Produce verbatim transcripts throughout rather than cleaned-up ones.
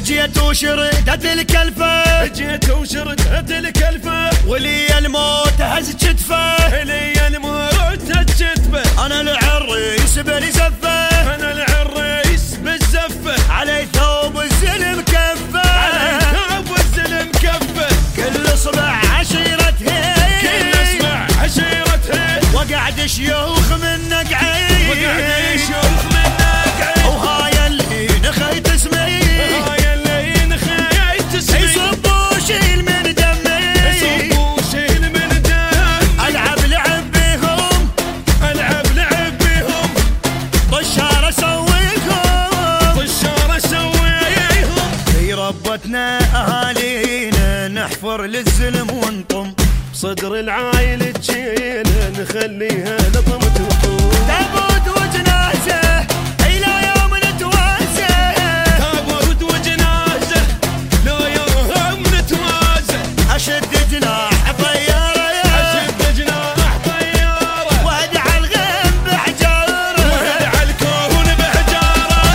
جيت وشردت الكلفة جيت وشردت الكلفة ولي الموت هز كتفه لي الموت هز كتفه انا العريس بالزفة انا العريس بالزفة علي ثوب الزلم كفه علي ثوب الزلم كفه كل صبع عشيرته كل صبع عشيرته وقعد شيوخ من نقعي وقعد شيوخ من نقعي وهاي اللي نخيت اسمي هاي اللي نخيت اسمي يصبوا شيل من دمي يصبوا شيل من دمي العب لعب بيهم العب لعب بيهم طشار اسويهم طشار اسويهم في ربتنا اهالينا نحفر للزلم ونطم صدر العايل تشيل نخليها لطمة وطول تابوت وجنازه الى يوم نتوازه تابوت وجنازه لو يوم نتوازه اشد جناح طياره اشد جناح طياره وادع الغيم بحجاره وادع الكون بحجاره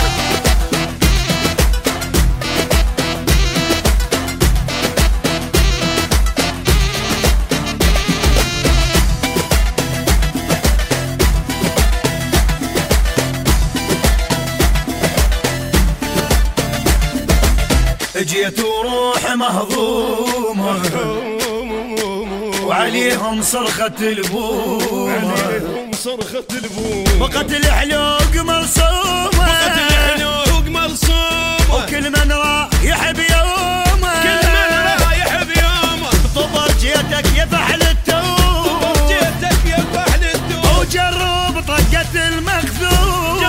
جيت وروح مهضومه وعليهم صرخة البومه عليهم صرخة البوم وقت الحلوق مرسومه وقت الحلوق مرسومه وكل من رايح بيومه كل من رايح بيومه طبر جيتك يا فحل التوب جيتك يا فحل الدوب وجرب طقة المخذوم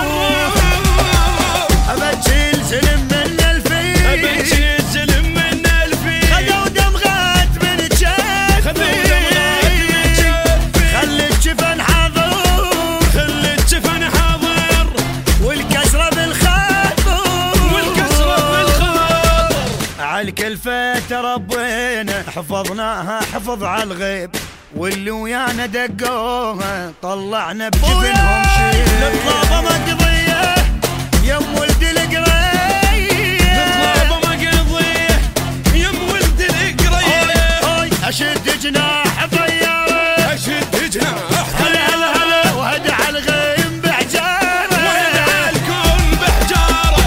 ابجيل زلم من الفيل ابجيل زلم من الفيل خذوا دمغات من جفي خذوا دمغات من جفي خلي الجفن حاضر خلي الجفن حاضر والكسرة بالخاطر والكسرة بالخاطر عالكلفة تربينا حفظناها حفظ عالغيب واللي ويانا دقوها طلعنا بجبنهم شيء الطلابة مقضية يم ولد القرية الطلابة مقضية يم ولد القرية اشد جناح طيارة اشد جناح هلا هلا هلا وهدع الغيم بحجارة وهدع الكون بحجارة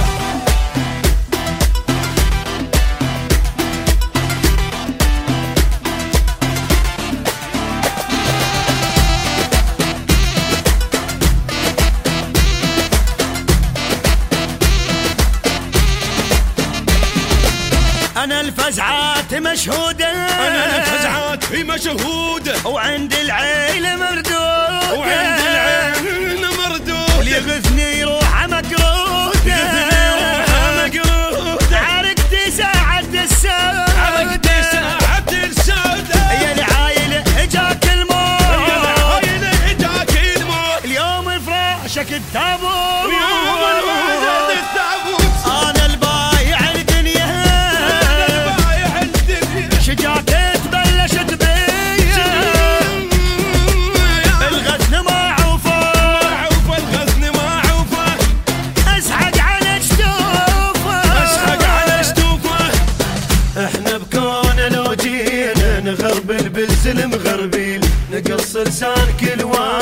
انا الفزعات مشهودة انا الفزعات في مشهودة وعند العيلة مردودة وعند العين مردودة اللي يغثني روحه مقرودة روحه مقرودة عرقتي ساعة السودة عرقتي ساعة السودة يا العايلة اجاك الموت يا العايلة اجاك الموت اليوم فراشك التابوت اليوم الوحدة التابوت انا البايع الدنيا انا البايع الدنيا شجاعتي تبلشت بيا الغزن معوفه معوفة الغزن معوفة اسحق على جتوفه اسحق على شتوفه احنا بكون لو جينا نغربل بالزلم غربيل نقص لسان كل واحد